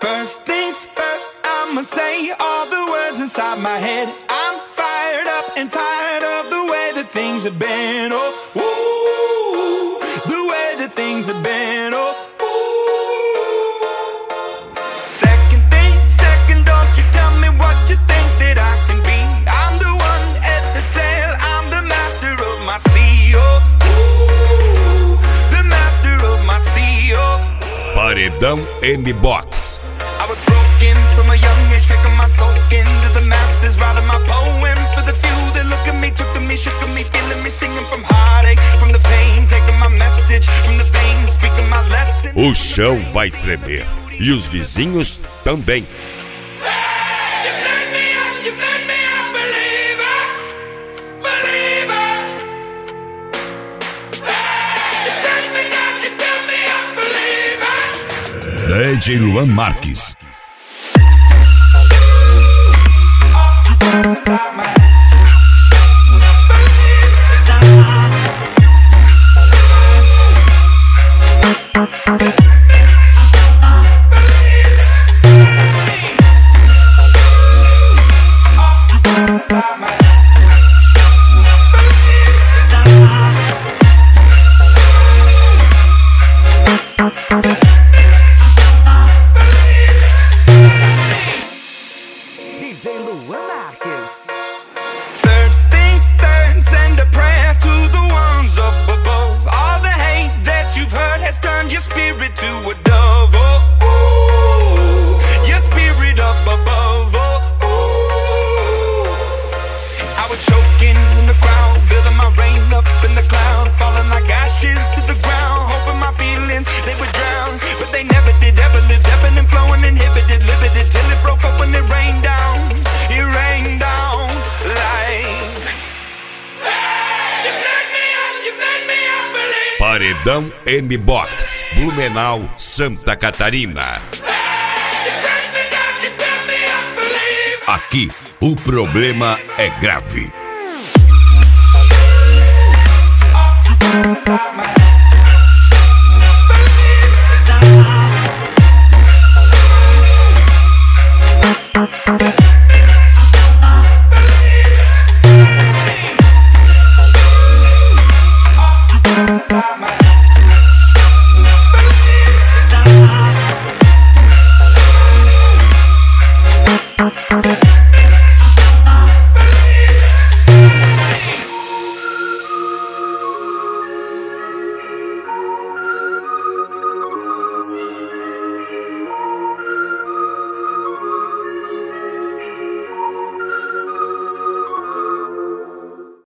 First things first, I'ma say all the words inside my head. I'm fired up and tired of the way that things have been. Oh, ooh, the way that things have been. Oh, ooh. Second thing, second, don't you tell me what you think that I can be. I'm the one at the sail, I'm the master of my sea. Oh, ooh, the master of my sea. Oh, Paredão M-Box. I was broken from a young age, taking my soul into the masses, writing my poems for the few that look at me, took to me, shook at me, feeling me, singing from heartache, from the pain, taking my message from the veins, speaking my lesson. O chão vai tremer e os vizinhos também. DJ Luan Marques. DJ Luan Marques. Third things third, send a prayer to the ones up above. All the hate that you've heard has turned your spirit to a dove. Oh, ooh, your spirit up above. Oh, ooh. I was choking in the crowd, building my rain up in the cloud, falling like ashes to the ground, hoping my feelings they would drown, but they never did. Ever lived, ebbing and flowing, inhibited, limited, till it broke up when it rained down. It rained down like. You made me up, believe. Paredão M-Box, Blumenau, Santa Catarina. Aqui, o problema é grave.